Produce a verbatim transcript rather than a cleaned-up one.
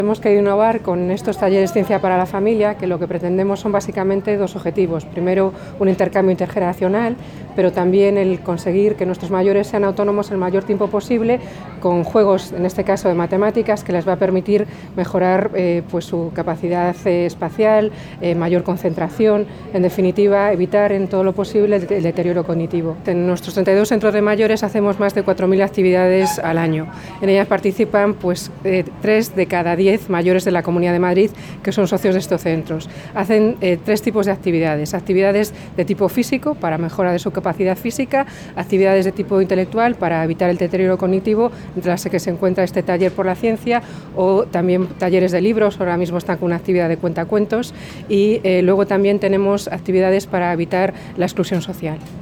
Tenemos que innovar con estos talleres Ciencia para la Familia, que lo que pretendemos son básicamente dos objetivos. Primero, un intercambio intergeneracional, pero también el conseguir que nuestros mayores sean autónomos el mayor tiempo posible con juegos, en este caso de matemáticas, que les va a permitir mejorar eh, pues su capacidad eh, espacial, eh, mayor concentración, en definitiva, evitar en todo lo posible el, el deterioro cognitivo. En nuestros treinta y dos centros de mayores hacemos más de cuatro mil actividades al año. En ellas participan pues, eh, tres de cada diez mayores de la Comunidad de Madrid que son socios de estos centros. Hacen eh, tres tipos de actividades. Actividades de tipo físico para mejora de su capacidad física, actividades de tipo intelectual para evitar el deterioro cognitivo, entre las que se encuentra este taller por la ciencia, o también talleres de libros. Ahora mismo están con una actividad de cuentacuentos y eh, luego también tenemos actividades para evitar la exclusión social.